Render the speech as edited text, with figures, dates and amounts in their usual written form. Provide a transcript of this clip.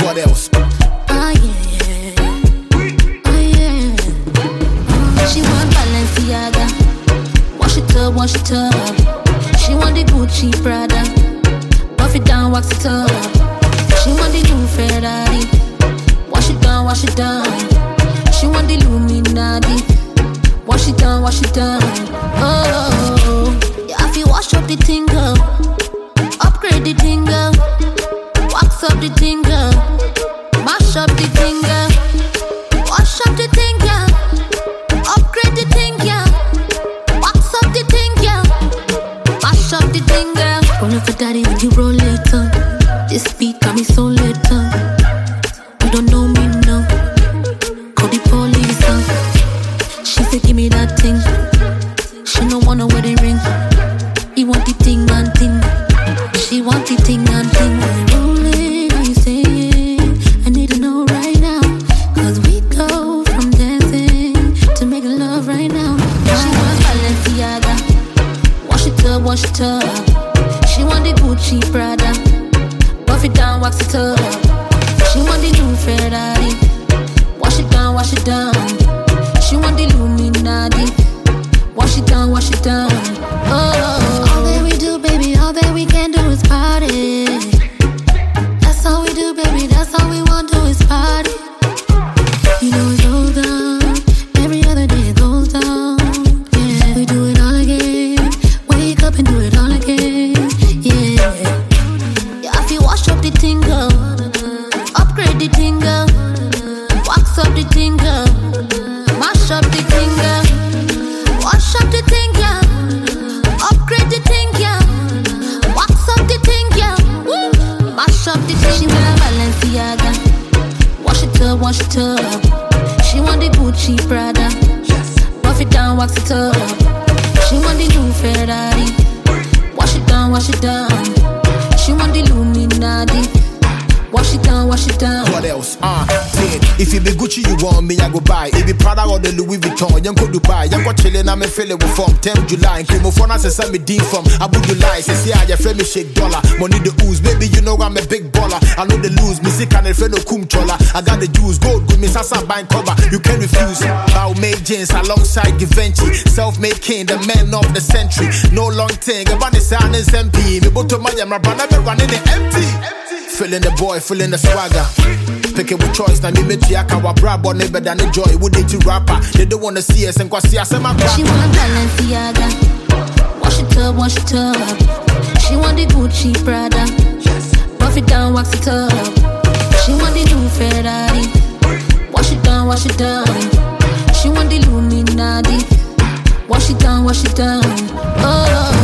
What else? Oh yeah. She want Balenciaga. Wash it up. She want the Gucci Prada. Buff it down, wax it up. She want the new Ferrari. Wash it down. She want the Illuminati. Wash it down. Oh, yeah, I feel wash up the thing, girl. Upgrade the thing, girl. Wax up the thing, girl. Mash up the thing, girl. Wash up the thing, girl. Upgrade the thing, girl. Wax up the thing, girl. Mash up the thing, girl. Roll up for daddy when you roll it up. This beat got me so lit up. You don't know me, no. Call the police up. She said give me that thing. She no wanna wear the ring. He want the thing and thing. She want the thing and thing. Rolling, are you saying? I need to know right now. Cause we go from dancing to making love right now. She want Balenciaga. Wash it up. She want the Gucci Prada. Buff it down, wax it up. She want the new Ferrari. Wash it down. She want the Illuminati. Wash it down. Oh, all that we do, baby, all that we can do is party. That's all we do, baby, that's all we want to do is party. You know it goes down, every other day it goes down. Yeah, we do it all again. Wake up and do it all again. Yeah, I feel wash up the thing, girl. Upgrade the thing, girl. Wax up the thing, girl. Mash up the thing, girl. Wash up the thing, girl. Upgrade the thing, girl. Wax up the thing, girl. Mash up the thing. She want Balenciaga. Wash it up. She want the Gucci Prada. Buff it down, wax it up. She want the new Ferrari. Wash it down. She want the Illuminati. Wash it down. What else? If it be Gucci you want me, I go buy. If it Prada or the Louis Vuitton, you go Dubai. You go chillin', I'm feeling with form. 10 July, came on phone, I say me dean from Abu Dhabi. Say yeah, your friend me shake dollar. Money the ooze, baby, you know I'm a big baller. I know the lose, music and the friend no kum chola. I got the juice, gold with me, sasa buying cover. You can't refuse. Bow made jeans alongside Givenchy. Self-made king, the man of the century. No long thing, about the sound is MP. Me boto my brother, me running the empty. Feeling the boy, feeling the swagger. Pick it with choice, now me tiaka wa brabo never than the joy. Would they to rapper? They don't wanna see us and go see us and my She want Balenciaga. Wash it up. She want the Gucci Prada. Buff it down, wax it up. She want the new Ferrari. Wash it down. She want the Illuminati. Wash it down. Oh.